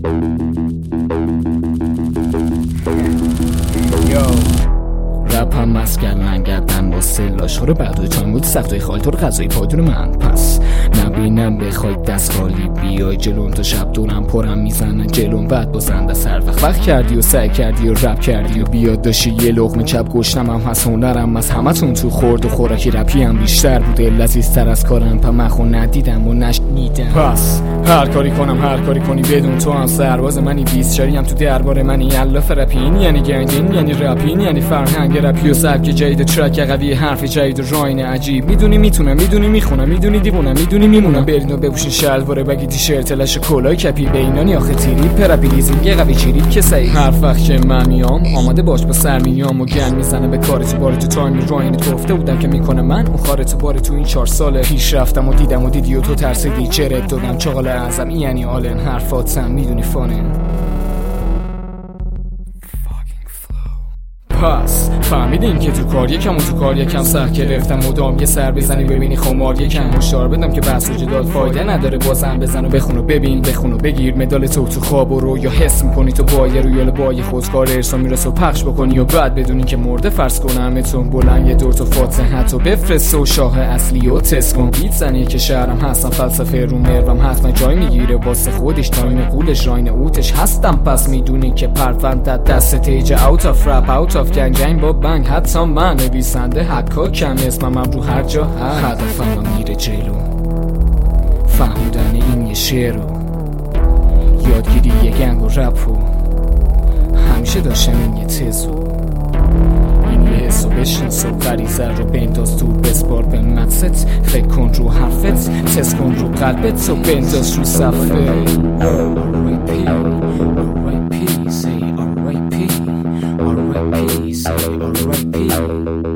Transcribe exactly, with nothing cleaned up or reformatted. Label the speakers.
Speaker 1: رپ هم مسکن لنگردن با سلاش خورو بعدوی تایم بود سفتای خالی تو رو غذایی پادون من پس نبینم بخوای دست خالی بیای جلون تا شب دونم پرم میزنن جلون بعد بازن دست هر وقت وقت کردی و سعی کردی و رپ کردی و بیاد داشتی یه لقمه چپ گشنم هم هست هنرم از همه تون تو خورد و خوراکی رپی هم بیشتر بوده لذیذتر از کارم پا مخو ندیدم و نشنیدم پس هر کاری کنم هر کاری کنی بدون تو هم سرباز منی بیسچاری هم تو دربار منی الاف رپین یعنی گندین یعنی رپین یعنی فرهنگ رپی و سبک جدید ترک قوی حرف جدید و راین عجیب میدونی میتونم میدونی میخونم میدونی دیوونم میدونی میمونم برین و بپوشین شلوار بگی تیشرت لش کلاه کپی بینانی آخه تیری پرپیلیزینگ قوی چیری که صحیح هر وقت که من میام آماده باش با سر میام و گن میزنه به کار تو بار تو تایم راین گفته بودم که میکنه من اون خاره تو بار تو این چهار ساله پیش رفتم و دیدم و دیدی و تو ترسیدی چرت دادم چاقال اعظم یعنی آلن حرفاتم میدونی فانه پس فهمیدین که تو کار یکم و تو کار یکم سخت گرفتم مدام یه سر بزنی ببینی خمار یکم هشدار بدم که بحث و جدال فایده نداره بازم بزن و بخون و ببین بخون و بگیر مدال تو تو خواب و رو یا حس میکنی تو با یه رویال با یه خودکار ارسا میرسه و پخش بکنی و بعد بدونی که مرده فرض کنم اتون بلند یه دور تو فاتحه حتی بفرست و شاه اصلی و تست کن بیت زنی که شهرم هستم فلسفه رو مروم حتما جای میگیره واسه خودش تایم قولش راین اوتش هستم پس میدونی که پرونده دست تیج اوت اف رپ اوت اف گنگ گنگ با بنگ حتی من نویسنده حکا کم اسمم هم رو هر جا هست هدفم هم میره جلو فهمیدن این یه شعر رو یادگیری یه گنگ و رپ رو همیشه داشتم این یه تزو این یه حس و بشنس و غریزه رو بنداز دور بسپار به مقصد فکر کن رو حرفت تست کن رو قلبت و بنداز رو صفحه say R I P, say R I P